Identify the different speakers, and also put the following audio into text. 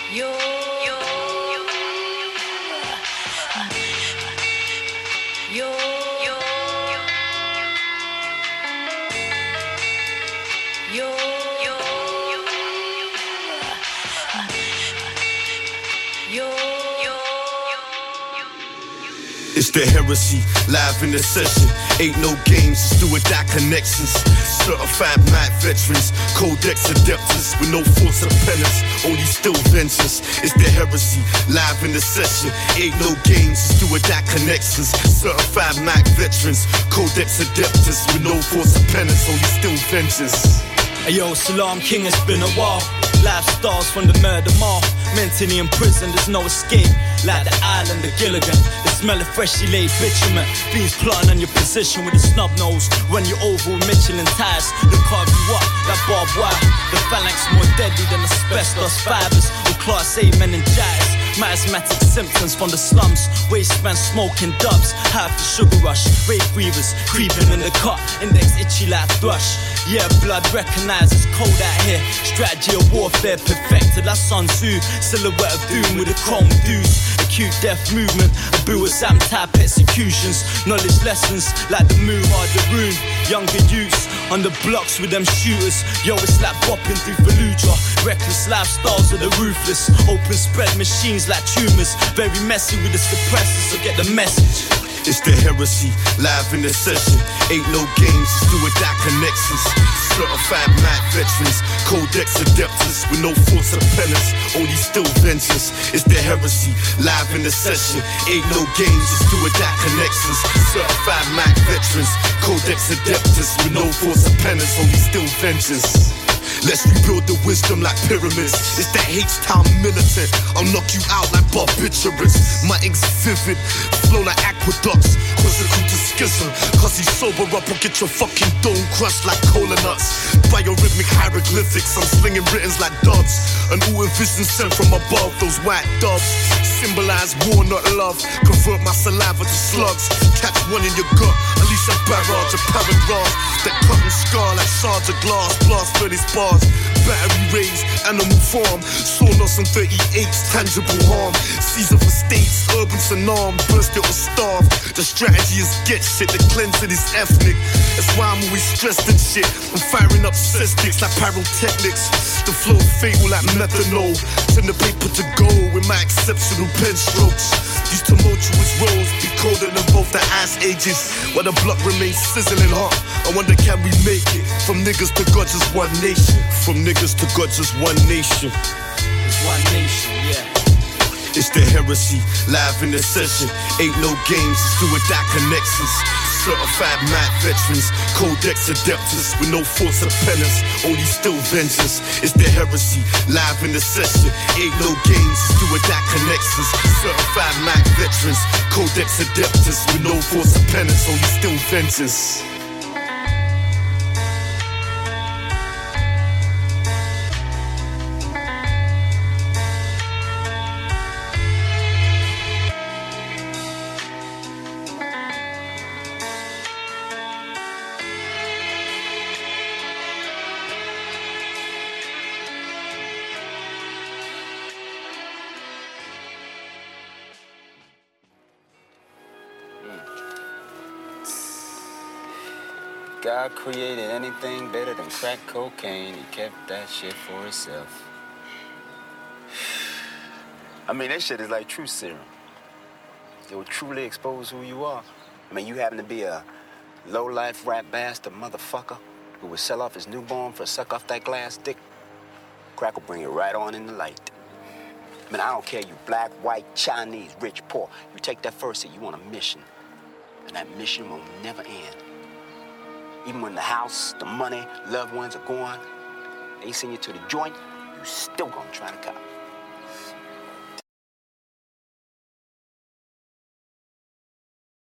Speaker 1: Yo, yo, yo, yo, yo, yo, yo.
Speaker 2: It's the heresy, live in the session. Ain't no games, it's do or die connections. Certified Mac veterans, Codex adeptus with no force of penance, only still vengeance. It's the heresy, live in the session. Ain't no games, it's do or die connections. Certified Mac veterans, Codex adeptus with no force of penance, only still vengeance.
Speaker 3: Ayo, Salam King, it's been a while. Lifestyles from the murder mall. Mentally in prison, there's no escape. Like the island of Gilligan, the smell of freshly laid bitumen. Fiends plotting on your position with a snub nose. Run you over with Michelin tires. They'll carve you up like barbed wire. The phalanx more deadly than asbestos fibers. Or class A meningitis. Miasmatic symptoms from the slums. Wasteman smoking dubs. High for sugar rush. Rape weavers creeping in the cut. Index itchy like thrush. Yeah, blood recognizes cold out here. Strategy of warfare perfected like Sun Tzu. Silhouette of doom with a chrome deuce. Acute death movement, Abu Azam type executions. Knowledge lessons like the Muha, the Rune. Younger youths on the blocks with them shooters. Yo, it's like bopping through Fallujah. Reckless lifestyles of the ruthless. Open spread machines like tumors. Very messy with the suppressors, so get the message.
Speaker 2: It's the heresy, live in the session. Ain't no games, it's do or die connections. Certified Mac veterans, Codex adeptus with no force of penance, only still vengeance. It's the heresy, live in the session. Ain't no games, it's do or die connections. Certified Mac veterans, Codex adeptus with no force of penance, only still vengeance. Let's rebuild the wisdom like pyramids. It's that H-Town militant. I'll knock you out like barbiturates. My ink's vivid, flow like aqueducts. Consequent to schism. Cause he's sober up, will get your fucking dome crushed like cola nuts. Biorhythmic hieroglyphics, I'm slinging writtens like doves. An ooh vision sent from above, those white doves. Symbolize war, not love. Convert my saliva to slugs. Catch one in your gut, unleash a barrage of paragraphs that cut and scar like shards of glass. Blast furnace bars. Battery raised, animal farm. Sawloss and 38's tangible harm. Caesar for states, urban's an arm. Burst it or starve. The strategy is get shit, the cleansing is ethnic. That's why I'm always stressed and shit. I'm firing up cestics like pyrotechnics. The flow fatal like methanol. Send the paper to go with my exceptional pen strokes. These tumultuous roads be colder than both the ice ages. While the block remains sizzling hot, I wonder can we make it? From niggas to God, just one nation. From niggas to God, just one nation.
Speaker 3: It's one nation, yeah.
Speaker 2: It's the heresy, live in the session. Ain't no games, it's do or die connections. Certified Mac veterans, Codex adeptus with no force of penance, only still vengeance. It's the heresy, live in the session. Ain't no games, it's do or die connections. Certified Mac veterans, Codex adeptus with no force of penance, only still vengeance.
Speaker 4: God created anything better than crack cocaine. He kept that shit for himself. I mean, that shit is like truth serum. It will truly expose who you are. I mean, you happen to be a low-life rap bastard motherfucker who would sell off his newborn for a suck off that glass dick. Crack will bring it right on in the light. I mean, I don't care you black, white, Chinese, rich, poor. You take that first hit, you on a mission. And that mission will never end. Even when the house, the money, loved ones are gone, they send you to the joint, you still gonna try to cop.